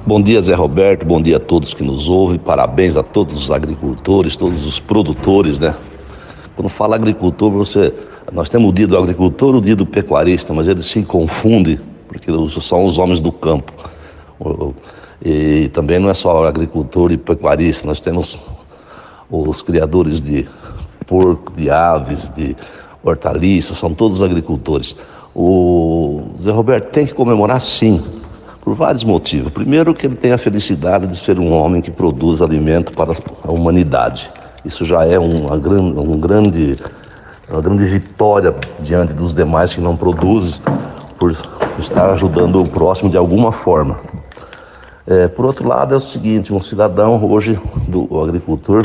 Bom dia, Zé Roberto, bom dia a todos que nos ouvem, parabéns a todos os agricultores, todos os produtores, né? Quando fala agricultor, nós temos o dia do agricultor e o dia do pecuarista, mas eles se confundem, porque são os homens do campo. E também não é só agricultor e pecuarista, nós temos os criadores de porco, de aves, de hortaliças, são todos agricultores. O Zé Roberto tem que comemorar, sim, por vários motivos. Primeiro, que ele tem a felicidade de ser um homem que produz alimento para a humanidade. Isso já é uma grande vitória diante dos demais que não produzem, por estar ajudando o próximo de alguma forma. Por outro lado, é o seguinte: um cidadão hoje, o agricultor,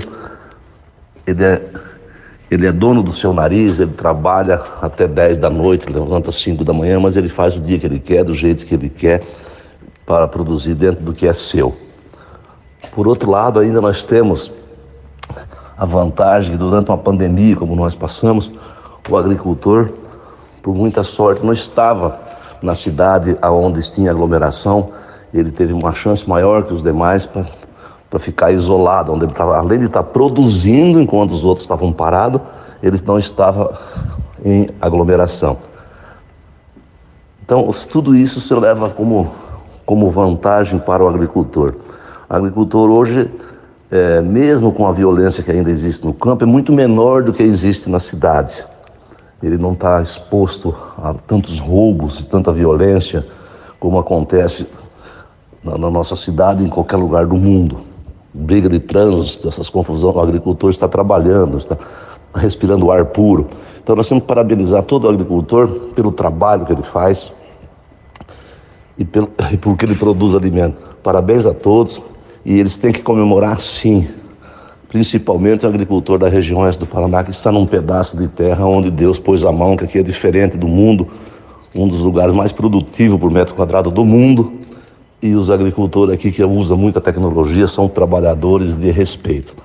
ele é dono do seu nariz, ele trabalha até 10 da noite, levanta às 5 da manhã, mas ele faz o dia que ele quer, do jeito que ele quer, para produzir dentro do que é seu. Por outro lado, ainda nós temos a vantagem que durante uma pandemia, como nós passamos, o agricultor, por muita sorte, não estava na cidade onde tinha aglomeração. Ele teve uma chance maior que os demais para ficar isolado, onde ele estava, além de estar produzindo enquanto os outros estavam parados, ele não estava em aglomeração. Então, tudo isso se leva como vantagem para o agricultor. O agricultor hoje, mesmo com a violência que ainda existe no campo, é muito menor do que existe na cidade. Ele não está exposto a tantos roubos e tanta violência como acontece na nossa cidade e em qualquer lugar do mundo. Briga de trânsito, essas confusões, o agricultor está trabalhando, está respirando ar puro. Então nós temos que parabenizar todo o agricultor pelo trabalho que ele faz e porque ele produz alimento. Parabéns a todos, e eles têm que comemorar, sim, principalmente o agricultor da região oeste do Paraná, que está num pedaço de terra onde Deus pôs a mão, que aqui é diferente do mundo, um dos lugares mais produtivos por metro quadrado do mundo, e os agricultores aqui que usam muita tecnologia são trabalhadores de respeito.